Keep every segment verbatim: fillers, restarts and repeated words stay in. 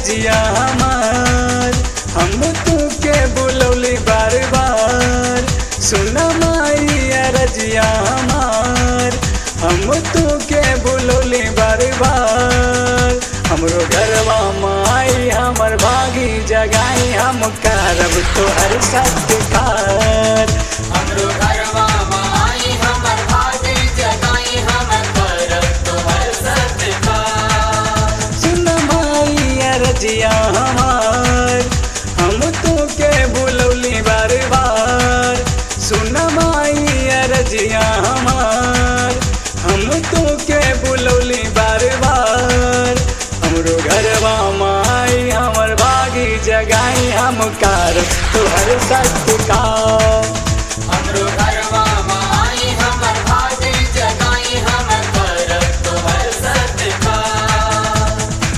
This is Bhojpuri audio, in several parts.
रजिया हमार, हम तू के बुलौली बार बार। सुन माई रजिया हमार, हम तू के बुलौली बार बार। हमरो घरवा माई हमर भागी जगाई, हम करब तोहर सत्कार। हमरो घरवा माई हमर भागी जगाई, हम करब तोहर सत्कार। सुन माई रजिया हमार, हम तू के बुलौली बार बार। सुन माई रजिया हमार, हम तू के बुलौली बार बार। हमरो घरवा माई हमर भागी जगाई, हम करब तोहर सत्कार। हमरो घरवा माई हमर भागी जगाई, हम करब तोहर सत्कार।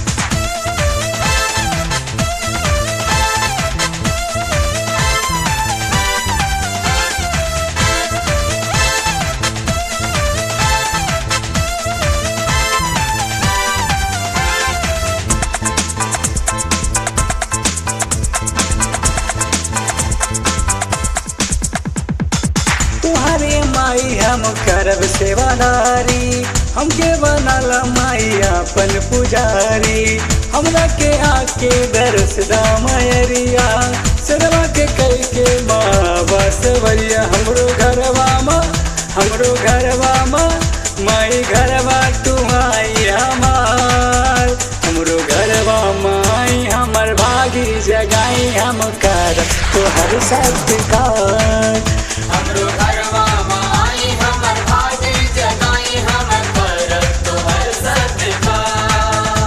तुहरे माई हम करब सेवादारी, हमके बनल माई अपन पुजारी। हमरा के आके दरस दामयरिया, सरवा के कई के माँ बसवरिया। हमरो घरवा माँ, हमरो घरवा माँ, माई घरवा तू आई हमार। हमरो घरवा माई हमर भागी जगाई, हम करब तोहर सत्कार। हमरो घरवा माई हमर भागी जगाई, हम करब तोहर सत्कार।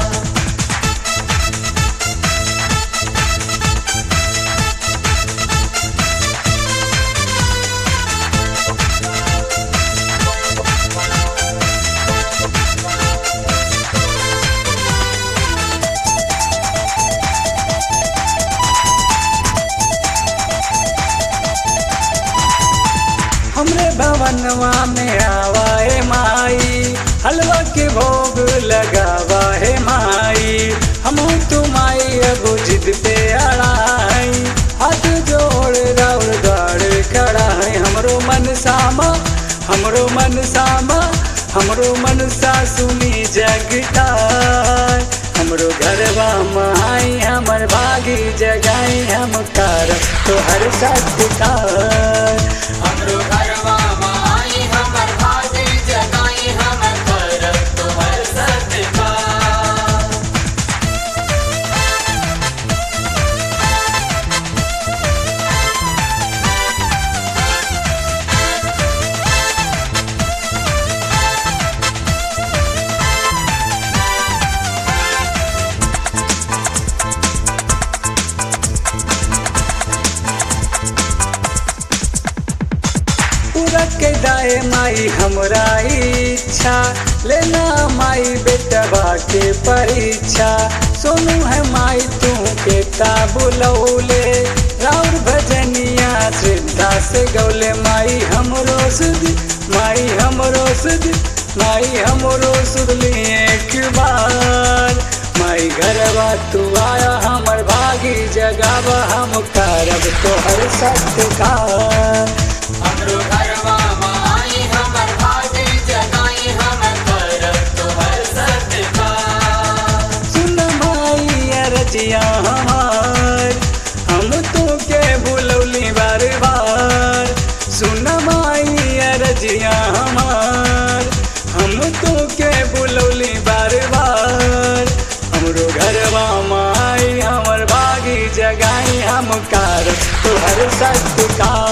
हमरे भवनवा में आवाए माई, हलवा के भोग लगावा है माई। हम तुम्हारी अगो जिद पे अड़ाई, हाथ जोड़ राउर गाड़ खड़ा है। हमरो मन सामा, हमरो मन सामा, हमरो मन सा सुनी जगतार। हमरो घरवा माई हमर भागी जगाई, हम करब तोहर सत्कार। हमरो घरवा माई हमर भागी जगाई, हम करब तोहर सत्कार। पूरा के दाए माई हमरा इच्छा, लेना माई बेटवा के परीक्षा। सोनू है माई तू के ता बुलौले, राउर भजनिया श्रद्धा से गौले। माई हमरो सुध, माई हमरो सुध, माई हमरो सुधली एक बार। माई घरवा तू आया हमर भागी जगावा, हम करब तोहर सत्कार। हमरो घरवा माई हमर भागी जगाई, हम करब तोहर सत्कार। सुन माई रजिया हमार, हम तू के बुलौली बार बार। सुन माई रजिया हमार, हम तू के बुलौली बार बार। हमरो घरवा माई हमर भागी जगाई, हम करब तोहर सत्कार।